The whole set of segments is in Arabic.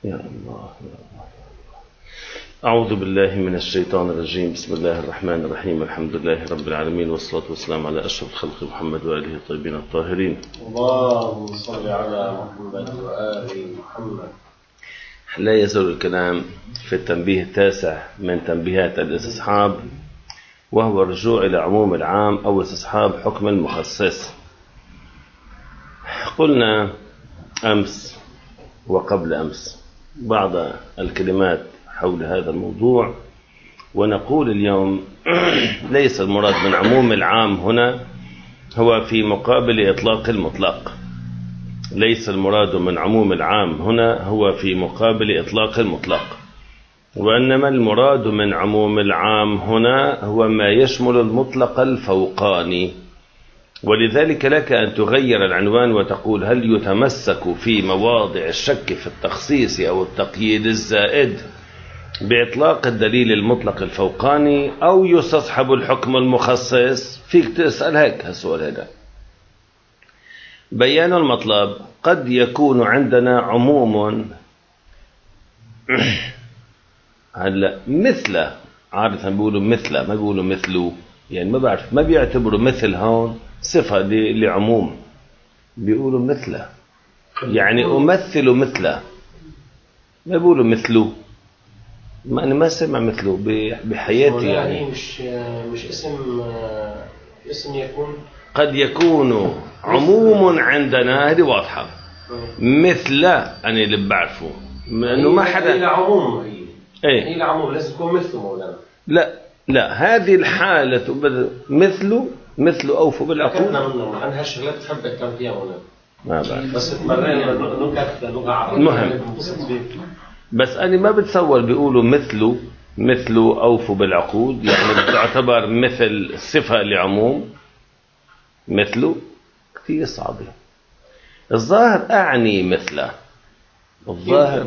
يا الله يا الله. أعوذ بالله من الشيطان الرجيم. بسم الله الرحمن الرحيم. الحمد لله رب العالمين، والصلاة والسلام على أشرف الخلق محمد وآله الطيبين الطاهرين. اللهم صل على محمد وآل محمد. لا يزال الكلام في التنبيه التاسع من تنبيهات الاستصحاب، وهو الرجوع إلى عموم العام أو استصحاب حكم المخصص. قلنا أمس وقبل أمس بعض الكلمات حول هذا الموضوع، ونقول اليوم ليس المراد من عموم العام هنا هو في مقابل إطلاق المطلق. ليس المراد من عموم العام هنا هو في مقابل إطلاق المطلق، وإنما المراد من عموم العام هنا هو ما يشمل المطلق الفوقاني. ولذلك لك أن تغير العنوان وتقول: هل يتمسك في مواضع الشك في التخصيص أو التقييد الزائد بإطلاق الدليل المطلق الفوقاني، أو يستصحب الحكم المخصص؟ فيك تسأل هيك السؤال هذا. بيان المطلب: قد يكون عندنا عموم هلا مثل، عادة بيقولوا مثل، ما بيقولوا مثله، يعني ما بعرف، ما بيعتبروا مثل هون صفة لعموم، بيقولوا مثله، يعني أمثل مثله، ما بيقولوا مثله. ما أنا ما سمع مثله بحياتي، يعني مش اسم يكون. قد يكون عموم عندنا، هذه واضحة. مثل أنا اللي بعرفه إنه ما حدا. هي عموم، هي العموم لازم تكون مثله مولانا. لا هذه الحالة مثله أوفوا بالعقود. أنا هالشغلات تحب أتكلم فيها مولانا، ما بعرف، بس تمرنا نكت لغة عربية المهم. بس أنا ما بتصور بيقولوا مثله أوفوا بالعقود، يعني بتعتبر مثل صفة لعموم. مثله كثير صعبة. الظاهر أعني مثله، الظاهر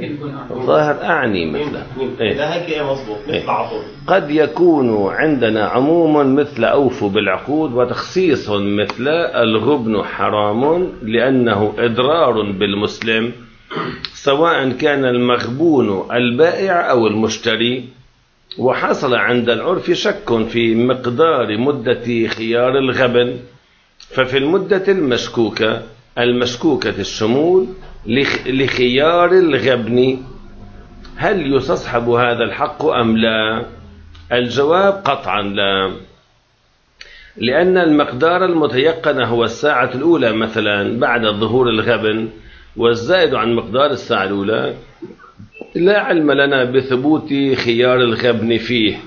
أعني مثله. لا هيك مظبوط. مثل عطول. قد يكون عندنا عموم مثل أوفوا بالعقود، وتخصيص مثل الغبن حرام لأنه إضرار بالمسلم، سواء كان المغبون البائع أو المشتري. وحصل عند العرف شك في مقدار مدة خيار الغبن، ففي المدة المشكوكة الشمول لخيار الغبن هل يستصحب هذا الحق أم لا؟ الجواب قطعا لا، لأن المقدار المتيقن هو الساعة الأولى مثلا بعد ظهور الغبن، والزائد عن مقدار الساعة الأولى لا علم لنا بثبوت خيار الغبن فيه.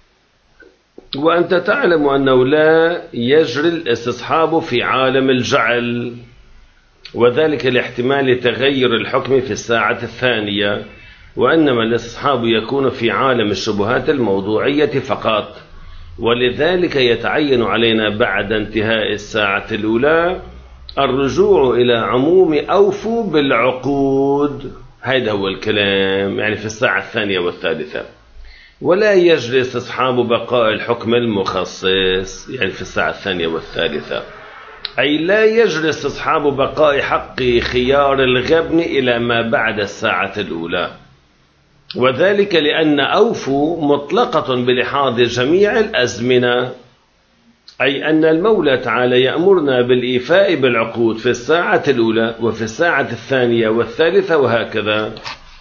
وأنت تعلم أنه لا يجري الاستصحاب في عالم الجعل، وذلك لاحتمال تغير الحكم في الساعة الثانية، وإنما الاستصحاب يكون في عالم الشبهات الموضوعية فقط. ولذلك يتعين علينا بعد انتهاء الساعة الأولى الرجوع إلى عموم أوفوا بالعقود. هذا هو الكلام، يعني في الساعة الثانية والثالثة. ولا يجري استصحاب بقاء الحكم المخصص، يعني في الساعة الثانية والثالثة، أي لا يجري استصحاب بقاء حق خيار الغبن إلى ما بعد الساعة الأولى. وذلك لأن أوفوا مطلقة بلحاظ جميع الأزمنة، أي أن المولى تعالى يأمرنا بالإيفاء بالعقود في الساعة الأولى وفي الساعة الثانية والثالثة وهكذا.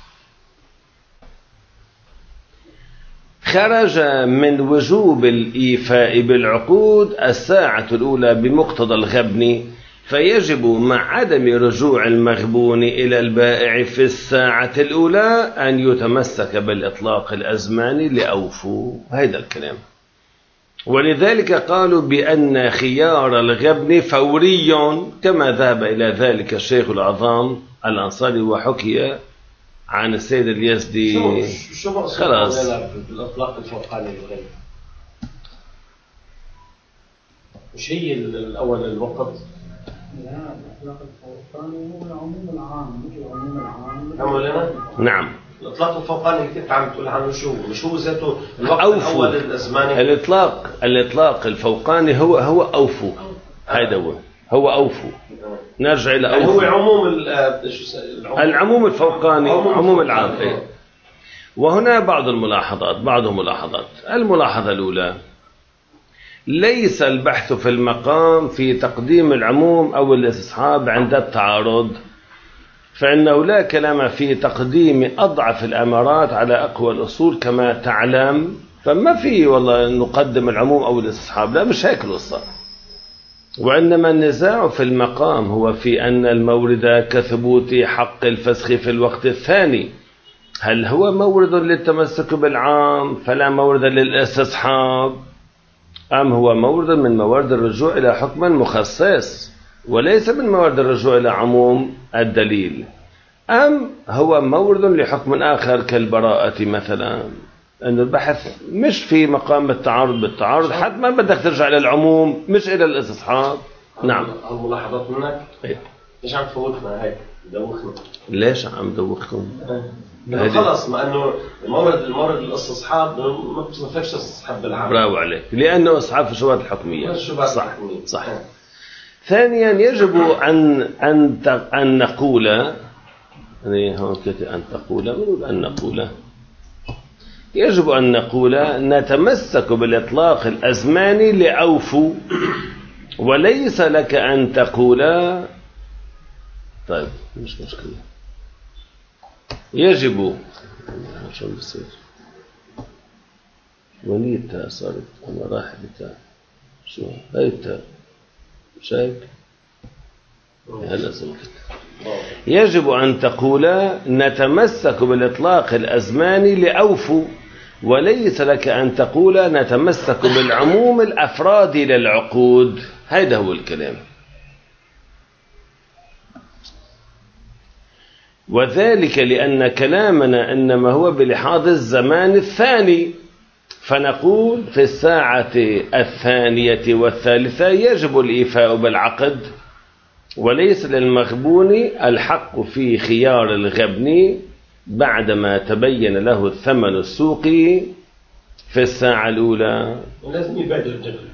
خرج من وجوب الإيفاء بالعقود الساعة الأولى بمقتضى الغبن، فيجب مع عدم رجوع المغبون إلى البائع في الساعة الأولى أن يتمسك بالإطلاق الأزماني لأوفوا. هذا الكلام. ولذلك قالوا بأن خيار الغبن فوري، كما ذهب إلى ذلك الشيخ العظام الأنصاري، وحكي عن السيد اليزدي. شو خلاص الإطلاق الفوقاني للغيب؟ مش هي الأول الوقت؟ لا، الإطلاق الفوقاني هو العموم العام، مش العموم العام. نعم. الإطلاق الفوقاني اللي كنت عم تقول عنه مش هو ذاته الوقت الأول الأزماني؟ الإطلاق الفوقاني هو أوفوا. هذا هو هو أوفوا. نرجع إلى يعني أوفوا. هو عموم العموم الفوقاني، عموم العام. وهنا بعض الملاحظات. الملاحظة الأولى: ليس البحث في المقام في تقديم العموم أو الاستصحاب عند التعارض، فإنه لا كلام في تقديم أضعف الأمارات على أقوى الأصول كما تعلم، فما في والله نقدم العموم أو الاستصحاب، لا مش هيك القصة. وإنما النزاع في المقام هو في أن المورد كثبوت حق الفسخ في الوقت الثاني، هل هو مورد للتمسك بالعام فلا مورد للاستصحاب، أم هو مورد من موارد الرجوع إلى حكم مخصص وليس من موارد الرجوع إلى عموم الدليل، أم هو مورد لحكم آخر كالبراءة مثلا. أن البحث مش في مقام التعارض بالتعارض، حتى ما بدك ترجع إلى العموم مش إلى الاستصحاب. نعم. الملاحظات منك ليش عم تفوتنا هيك؟ دوخنا. ليش عم دوخكم؟ خلص، ما انه المورد الاستصحاب ما فيش استصحاب بالعام. برافو عليك، لانه استصحاب في الشبهات الحكميه. صح. ثانيا يجب ان نقول، يعني هون ان نقول يجب ان نقول نتمسك بالاطلاق الازماني لاوفوا، وليس لك ان تقول طيب مش مشكله. يجب شو بصير وليتها صارت أنا راح بتاع شو هيتها شايف هلا سمكت. يجب أن تقول نتمسك بالإطلاق الأزماني لأوفوا، وليس لك أن تقول نتمسك بالعموم الأفرادي للعقود. هذا هو الكلام. وذلك لأن كلامنا إنما هو بلحاظ الزمان الثاني، فنقول في الساعة الثانية والثالثة يجب الإيفاء بالعقد، وليس للمغبون الحق في خيار الغبن بعدما تبين له الثمن السوقي في الساعة الأولى. لازم يبادر الدخل.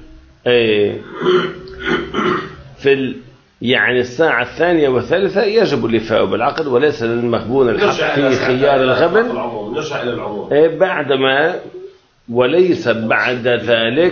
يعني الساعة الثانية والثالثة يجب الإيفاء بالعقد، وليس للمغبون الحق في خيار الغبن. نرجع إلى العموم. بعدما وليس بعد ذلك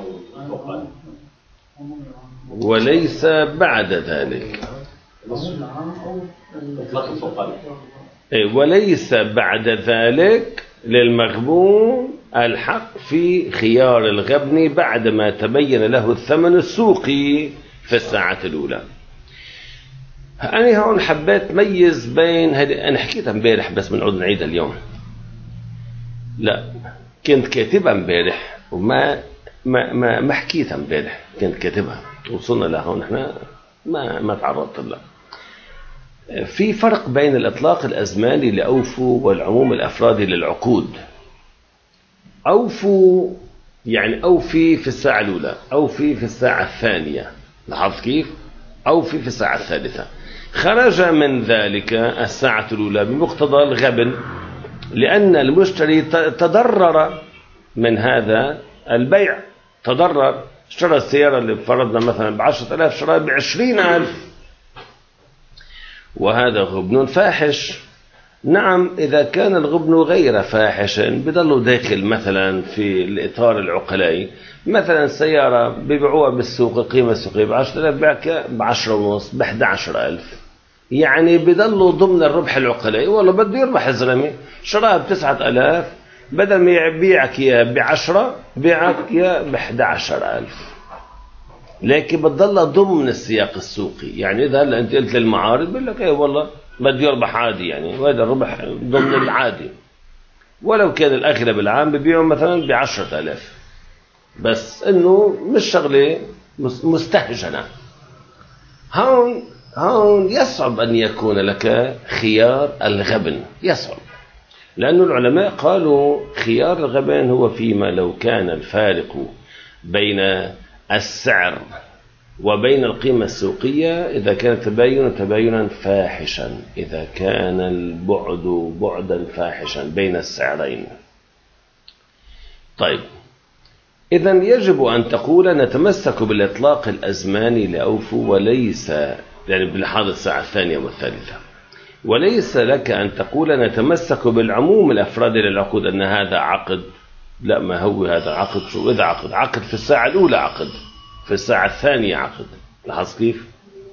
وليس بعد ذلك للمغبون الحق في خيار الغبن بعدما تبين له الثمن السوقي في الساعة الأولى. أنا هون حبيت ميز بين أنا حكيتها امبارح بس بنعود نعيدها اليوم. لا كنت كاتبها امبارح وما ما حكيتها امبارح، كنت كاتبها وصلنا لها هون احنا ما تعرضت لها. في فرق بين الإطلاق الأزماني لأوفوا والعموم الأفرادي للعقود. أوفوا يعني أوفي في الساعة الأولى، أوفي في الساعة الثانية، لاحظت كيف؟ أوفي في الساعة الثالثة. خرج من ذلك الساعة الأولى بمقتضى الغبن، لأن المشتري تضرر من هذا البيع، تضرر، اشترى السيارة اللي فرضنا مثلا ب10,000 اشتراها ب20,000، وهذا غبن فاحش. نعم إذا كان الغبن غير فاحش بضلوا داخل مثلا في الإطار العقلائي، مثلا سيارة بيبيعوها بالسوق القيمة السوقية ب10,000 بيعك ب10.5 ب11,000، يعني بضلوا ضمن الربح العقلائي. والله بده يربح الزلمة، شراها ب9,000 بدل ما يبيعك إياه ب10 بيعك إياه ب11,000، لكن بتضل ضمن السياق السوقي. يعني إذا هلا أنت قلت للمعارض بيقول لك إيه والله بده يربح عادي، يعني وهذا الربح ضمن العادي، ولو كان الأغلب العام ببيعوا مثلا ب10,000، بس إنه مش شغلة مستهجنة. هون يصعب أن يكون لك خيار الغبن، يصعب، لأن العلماء قالوا خيار الغبن هو فيما لو كان الفارق بين السعر وبين القيمة السوقية إذا كان تباينا فاحشا، إذا كان البعد بعدا فاحشا بين السعرين. طيب إذن يجب أن تقول نتمسك بالإطلاق الأزماني لأوفوا وليس يعني بلحاظ الساعة الثانية والثالثة، وليس لك أن تقول نتمسك بالعموم الأفراد للعقود أن هذا عقد. لا، ما هو هذا عقد؟ شو إذا عقد؟ عقد في الساعة الأولى، عقد في الساعة الثانية عقد. لاحظ كيف؟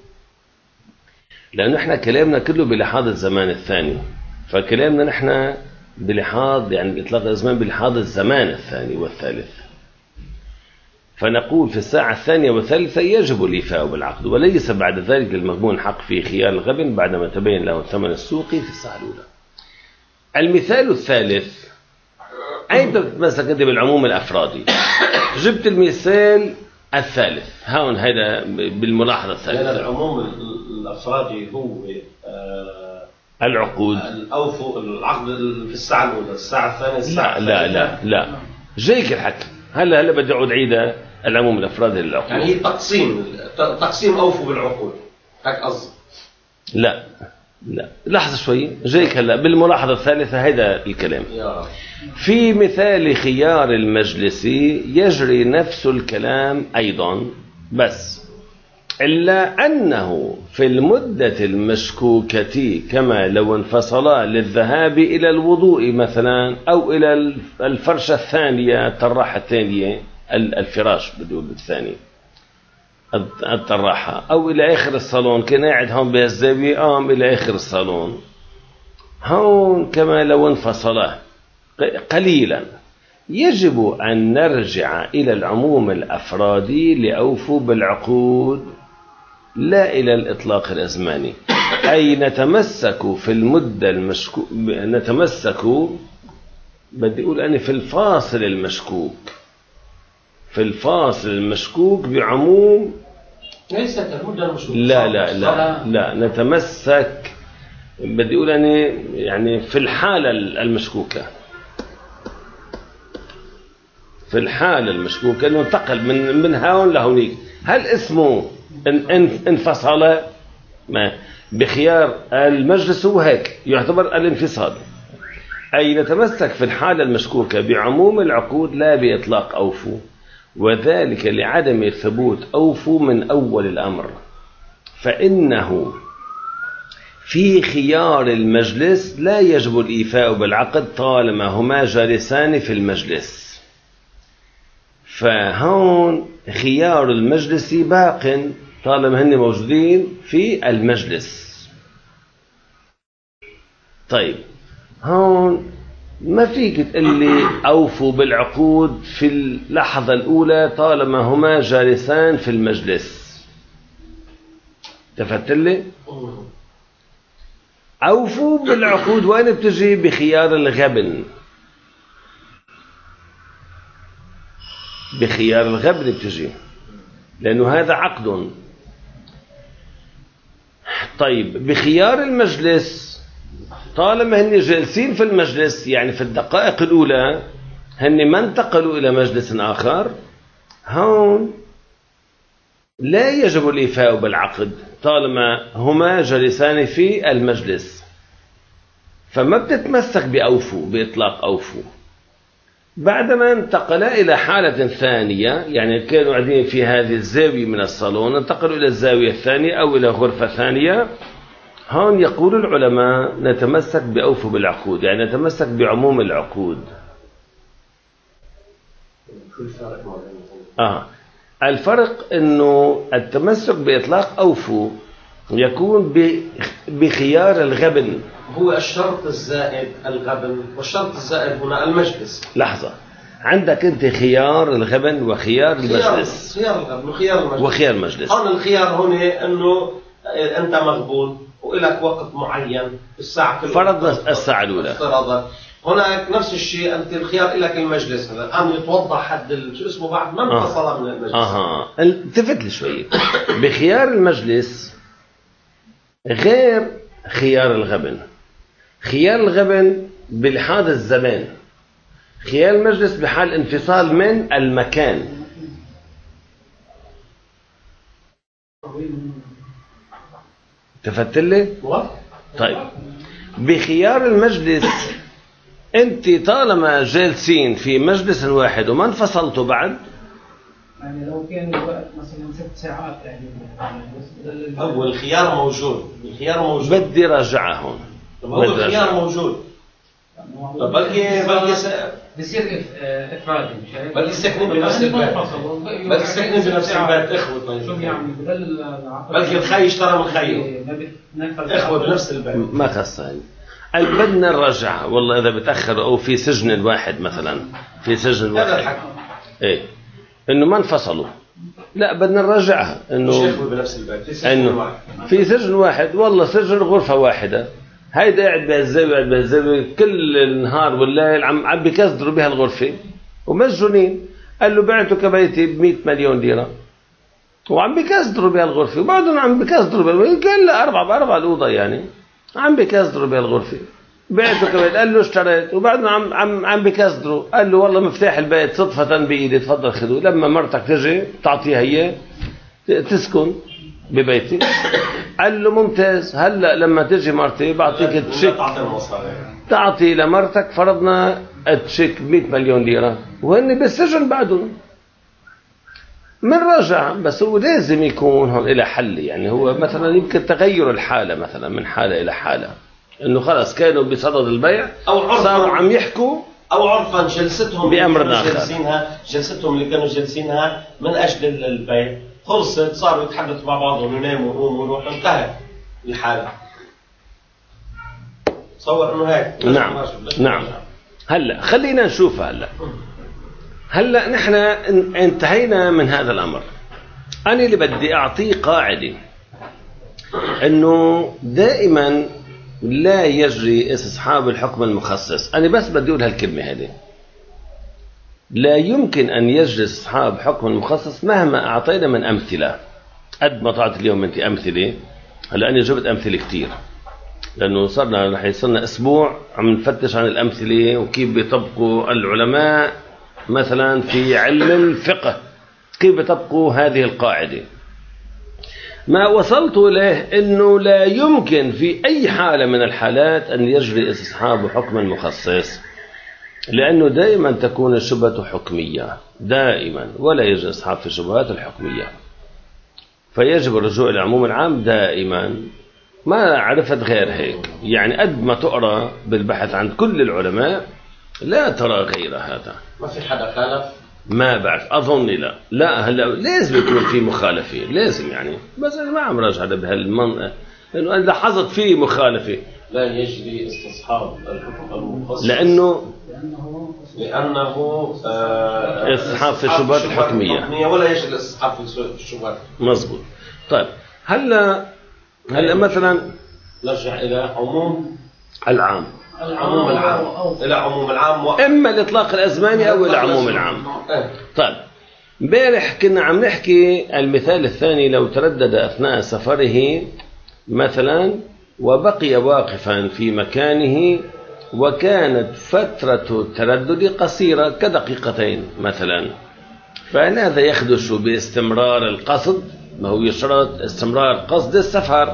لأنه إحنا كلامنا كله بلحاظ الزمان الثاني، فكلامنا نحن بلحاظ يعني إطلاق الأزمان بلحاظ الزمان الثاني والثالث. فنقول في الساعة الثانية والثالثة يجب الإيفاء بالعقد، وليس بعد ذلك للمغبون حق في خيار الغبن بعدما تبين له الثمن السوقي في الساعة الأولى. المثال الثالث، أين تتمسك أنت بالعموم الأفرادي؟ جبت المثال الثالث هون، هذا بالملاحظة الثالثة. لأن العموم الأفرادي هو العقود الأوفو العقد في الساعة الأولى، الساعة الثانية، الساعة لا لا لا لا، جايك الحكي. هلا بدي أعود عيدة العموم الأفرادي للعقود. يعني هي تقسيم أوفو بالعقود، هيك قصدي؟ لا لا، لحظة شوي، جايك هلا بالملاحظة الثالثة هذا الكلام. في مثال خيار المجلس يجري نفس الكلام أيضا، بس إلا أنه في المدة المشكوكة كما لو انفصلا للذهاب إلى الوضوء مثلا، أو إلى الفرشة الثانية، الطراحة الثانية، الفراش بدون الثاني، الطراحة، أو إلى آخر الصالون، كان قاعد هون بهالزاوية إلى آخر الصالون، هون كما لو انفصلا قليلا، يجب أن نرجع إلى العموم الأفرادي لأوفوا بالعقود، لا إلى الإطلاق الأزماني. أي نتمسك في المدة نتمسك، بدي أقول أنا في الفاصل المشكوك، في الفاصل المشكوك بعموم، ليست المدة المشكوك. لا لا لا لا، نتمسك بدي أقول أنا يعني في الحالة المشكوكة، في الحالة المشكوكة أنه انتقل من هون لهونيك. هل اسمه انفصل بخيار المجلس؟ هو هيك يعتبر الانفصال. أي نتمسك في الحالة المشكوكة بعموم العقود لا بإطلاق أوفوا، وذلك لعدم ثبوت أوفوا من أول الأمر، فإنه في خيار المجلس لا يجب الإيفاء بالعقد طالما هما جالسان في المجلس. فهون خيار المجلس باق طالما هن موجودين في المجلس. طيب هون ما فيك تقلي أوفوا بالعقود في اللحظة الأولى طالما هما جالسان في المجلس. تفهمت لي؟ أوفوا بالعقود وين بتجي؟ بخيار الغبن، بخيار الغبن بتجي، لأنه هذا عقد. طيب بخيار المجلس طالما هن جالسين في المجلس، يعني في الدقائق الأولى هن ما انتقلوا إلى مجلس آخر، هون لا يجب الإيفاء بالعقد طالما هما جالسان في المجلس، فما بتتمسك بأوفوا بإطلاق أوفوا. بعدما انتقلا إلى حالة ثانية، يعني كانوا قاعدين في هذه الزاوية من الصالون، انتقلوا إلى الزاوية الثانية أو إلى غرفة ثانية، هون يقول العلماء نتمسك بأوفوا بالعقود، يعني نتمسك بعموم العقود. الفرق إنه التمسك بإطلاق أوفوا يكون بخيار الغبن، هو الشرط الزائد الغبن، والشرط الزائد هنا المجلس. لحظة، عندك أنت خيار الغبن وخيار المجلس، خيار الغبن وخيار المجلس. هون الخيار هنا أنه أنت مغبون وإلك وقت معين في الساعة فرضنا الساعة الأولى، هناك نفس الشيء، أنت الخيار لك المجلس. الآن يتوضح حد شو اسمه بعد ما انفصل من المجلس. التفت لي شوي. بخيار المجلس غير خيار الغبن. خيار الغبن بلحاظ الزمان، خيار المجلس بحال انفصال من المكان. تفت لي؟ طيب بخيار المجلس انت طالما جالسين في مجلس واحد وما انفصلتوا بعد، يعني لو كان الوقت مثلا 6 ساعات يعني هو الخيار موجود، الخيار موجود. بدي راجعها هون. هو الخيار موجود. طب بلكي بصير افرادي بلكي ساكنين بنفس البيت، بلكي ساكنين بنفس البيت اخوه. شو يعني بلكي الخي اشترى من خيه اخوه بنفس البيت. ما خصها بدنا نرجع. والله اذا بتاخر او في سجن الواحد مثلا، في سجن الواحد ايه انه ما انفصلوا، لا بدنا نرجعها. انه بنفس البيت انه في سجن واحد، والله سجن غرفه واحده، هيدا قاعد بهالزاويه قاعد بهالزاويه كل النهار والليل عم بكسروا بها الغرفه ومسجونين. قال له بعته كبيتي ب100 مليون ليره وعم بكسروا بها الغرفه، وبعدهم عم بكسروا بها كل 4 الاوضه يعني عم بكسروا بها الغرفه. بعته كبيت، قال له اشتريت، وبعدهم عم بكسروا. قال له والله مفتاح البيت صدفه بايدي، تفضل خذوه. لما مرتك تجي تعطيها اياه تسكن ببيتي. قال له ممتاز، هلا لما تجي مرتي بعطيك تشيك، تعطي لمرتك فرضنا تشيك 100 مليون ليره وهن بالسجن بعدهم. من رجع بس هو لازم يكون هون إلى حل. يعني هو مثلا يمكن تغير الحاله مثلا من حاله الى حاله، انه خلاص كانوا بصدد البيع او صاروا عم يحكوا، او عرفا جلستهم بامر اخر، جلستهم اللي كانوا جالسينها من اجل البيع خلصت، صاروا يتحدثوا مع بعضهم يناموا ويقوموا ويروحوا، انتهت الحالة. تصور انه هيك. نعم. هلا خلينا نشوف. هلا نحن انتهينا من هذا الامر. انا اللي بدي اعطيه قاعده انه دائما لا يجري استصحاب الحكم المخصص. انا بس بدي اقول هالكلمه هذه، لا يمكن أن يجري استصحاب حكم المخصص مهما أعطينا من أمثلة. قد ما طلعت اليوم أنت أمثلة، هلا أنا جبت أمثلة كتير لأنه رح يصيرنا أسبوع عم نفتش عن الأمثلة وكيف بيطبقوا العلماء مثلا في علم الفقه، كيف بيطبقوا هذه القاعدة. ما وصلت إليه أنه لا يمكن في أي حالة من الحالات أن يجري استصحاب حكم المخصص، لأنه دائما تكون الشبهة حكمية دائما، ولا يجري استصحاب في الشبهات الحكمية، فيجب الرجوع إلى العموم العام دائما. ما عرفت غير هيك. يعني قد ما تقرأ بالبحث عن كل العلماء لا ترى غير هذا. ما في حدا خالف؟ ما بعرف، أظن لا هلا لازم يكون في مخالفة، لازم يعني، بس أنا ما عم راجع بهالمنطقة إنه أنا لاحظت فيه مخالفة. لا يجري استصحاب الحكم المخصص لأنه استصحاب في الشبهات الحكمية، ولا يجري استصحاب في الشبهات. مزبوط. طيب هلا مثلا نرجع إلى عموم العام، إلى عموم العام إما الإطلاق الأزماني أو إلى عموم العام. طيب امبارح كنا عم نحكي المثال الثاني، لو تردد أثناء سفره مثلا وبقي واقفا في مكانه وكانت فترة التردد قصيرة كدقيقتين مثلا، فإن هذا يخدش باستمرار القصد، ما هو يشترط استمرار قصد السفر.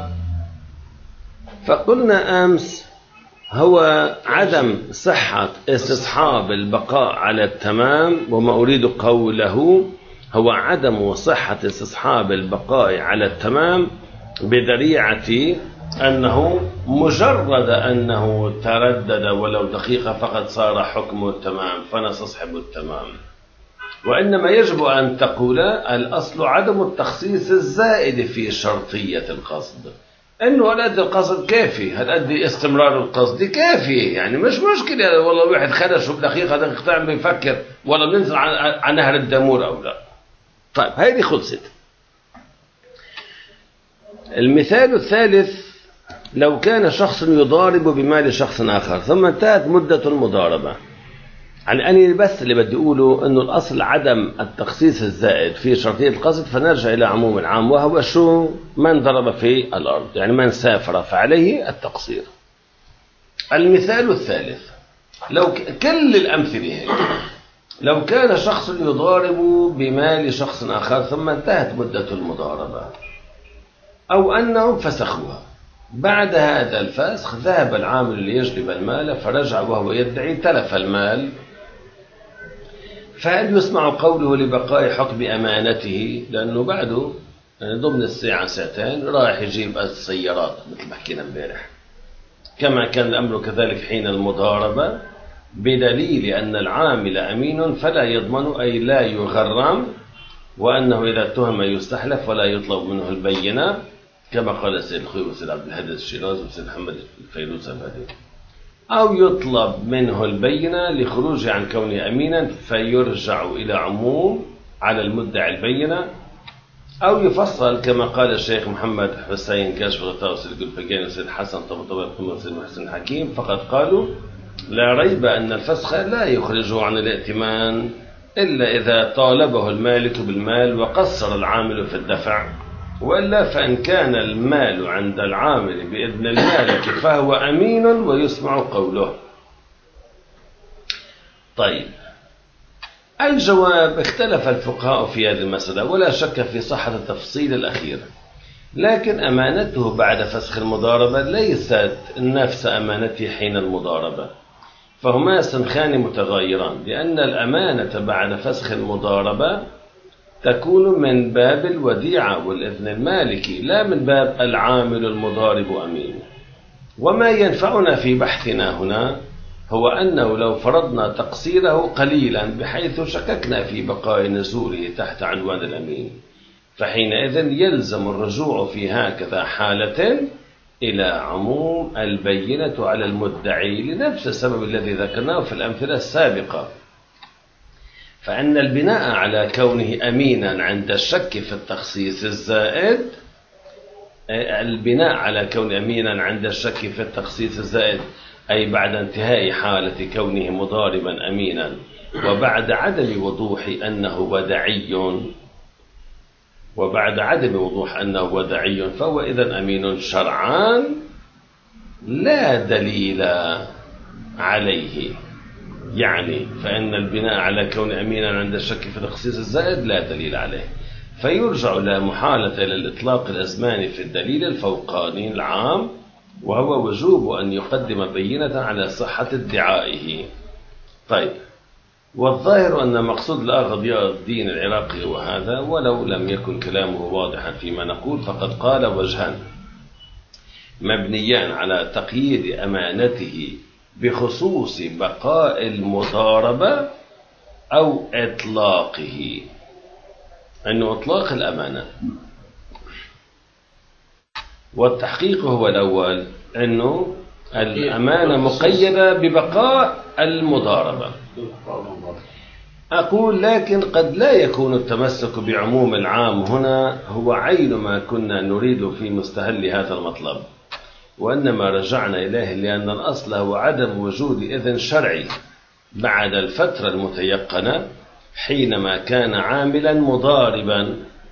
فقلنا أمس هو عدم صحة استصحاب البقاء على التمام، وما أريد قوله هو عدم صحة استصحاب البقاء على التمام بذريعة أنه مجرد أنه تردد ولو دقيقة فقد صار حكمه التمام فنستصحب التمام. وإنما يجب أن تقول الأصل عدم التخصيص الزائد في شرطية القصد، إنه هالقد القصد كافي، هالقد استمرار القصد كافي، يعني مش مشكلة والله واحد خدش بدقيقة دقيقتين بيفكر ولا بننزل عن نهر الدامور أو لا. طيب هذه خلصت. المثال الثالث، لو كان شخص يضارب بمال شخص آخر ثم انتهت مدة المضاربة. يعني أنا بس اللي بدي أقوله أنه الأصل عدم التخصيص الزائد في شرطية القصد، فنرجع إلى عموم العام، وهو شو؟ من ضرب في الأرض، يعني من سافر فعليه التقصير. المثال الثالث، لو كل الأمثلة هيك، لو كان شخص يضارب بمال شخص آخر ثم انتهت مدة المضاربة، أو أنهم فسخوها، بعد هذا الفسخ ذهب العامل ليجلب المال فرجع وهو يدعي تلف المال، فهل يسمع قوله لبقاء حكم أمانته؟ لأنه بعده يعني ضمن الساعة ساعتين راح يجيب السيارات مثل ما حكينا امبارح، كما كان الأمر كذلك حين المضاربة، بدليل أن العامل أمين فلا يضمن أي لا يغرم، وأنه إذا اتهم يستحلف ولا يطلب منه البينة، كما قال السيد الخوي والسيد عبد الهادي الشيرازي والسيد محمد الفيروز الهادي، أو يطلب منه البينة لخروجه عن كونه أمينا فيرجع إلى عموم على المدعي البينة، أو يفصل كما قال الشيخ محمد حسين كاشف الغطاء والسيد القلفقاني والسيد حسن طبطبة والسيد محسن الحكيم، فقد قالوا لا ريب أن الفسخ لا يخرجه عن الائتمان إلا إذا طالبه المالك بالمال وقصر العامل في الدفع، وإلا فإن كان المال عند العامل بإذن المالك فهو أمين ويسمع قوله. طيب، الجواب: اختلف الفقهاء في هذه المسألة ولا شك في صحة التفصيل الأخير، لكن أمانته بعد فسخ المضاربة ليست نفس أمانته حين المضاربة، فهما سنخان متغايران، لأن الأمانة بعد فسخ المضاربة تكون من باب الوديعة والإذن المالكي، لا من باب العامل المضارب أمين. وما ينفعنا في بحثنا هنا هو أنه لو فرضنا تقصيره قليلا بحيث شككنا في بقاء نزوله تحت عنوان الأمين، فحينئذ يلزم الرجوع في هكذا حالة إلى عموم البينة على المدعي لنفس السبب الذي ذكرناه في الأمثلة السابقة، فأن البناء على كونه أمينا عند الشك في التخصيص الزائد، البناء على كون أمينا عند الشك في التخصيص الزائد أي بعد انتهاء حالة كونه مضاربا أمينا وبعد عدم وضوح أنه ودعي، فهو إذن أمين شرعان لا دليل عليه. يعني فإن البناء على كون أمينا عند الشك في تخصيص الزائد لا دليل عليه، فيرجع لا محالة إلى الإطلاق الأزماني في الدليل الفوقاني العام، وهو وجوب أن يقدم بينة على صحة ادعائه. طيب، والظاهر أن مقصود الأخ ضياء الدين العراقي هو هذا، ولو لم يكن كلامه واضحا فيما نقول، فقد قال وجهان مبنيان على تقييد أمانته بخصوص بقاء المضاربة أو إطلاقه، أنه إطلاق الأمانة، والتحقيق هو الأول أنه الأمانة مقيدة ببقاء المضاربة. أقول لكن قد لا يكون التمسك بعموم العام هنا هو عين ما كنا نريد في مستهل هذا المطلب، وإنما رجعنا إليه لأن الأصل هو عدم وجود إذن شرعي بعد الفترة المتيقنة حينما كان عاملا مضاربا.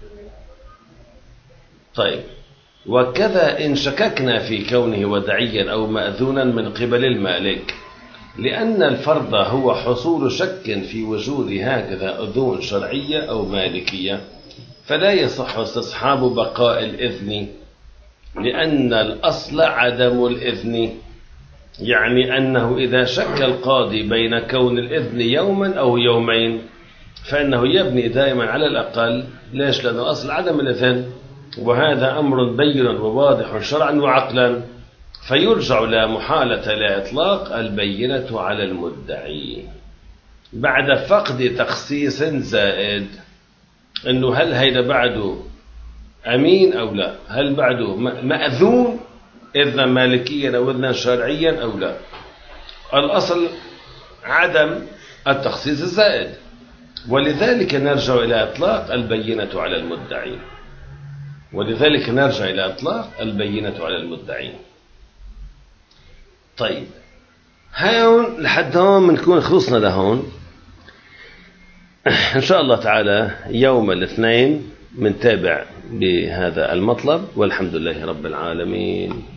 طيب، وكذا إن شككنا في كونه ودعيا أو مأذونا من قبل المالك، لأن الفرض هو حصول شك في وجود هكذا أذون شرعية أو مالكية، فلا يصح استصحاب بقاء الإذن، لأن الأصل عدم الإذن، يعني أنه إذا شك القاضي بين كون الإذن يوما أو يومين فإنه يبني دائما على الأقل. ليش؟ لأن الأصل عدم الإذن، وهذا أمر بين وواضح شرعا وعقلا، فيرجع لا محالة لا إطلاق البينة على المدعي بعد فقد تخصيص زائد، أنه هل هيدا بعده أمين أو لا، هل بعده مأذون إذنا مالكيا أو إذنا شرعيا أو لا. الأصل عدم التخصيص الزائد، ولذلك نرجع إلى إطلاق البينة على المدعي. طيب، هون لحد هون بنكون خلصنا لهون. إن شاء الله تعالى يوم الاثنين منتابع بهذا المطلب، والحمد لله رب العالمين.